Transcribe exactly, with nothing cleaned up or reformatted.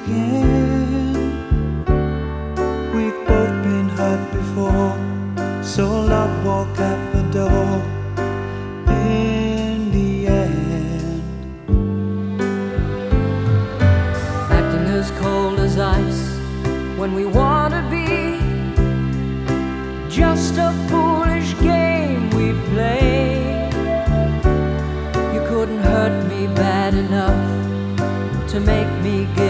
again. We've both been hurt before, so love walked out the door in the end. Acting as cold as ice when we want to be, just a foolish game we play. You couldn't hurt me bad enough to make me give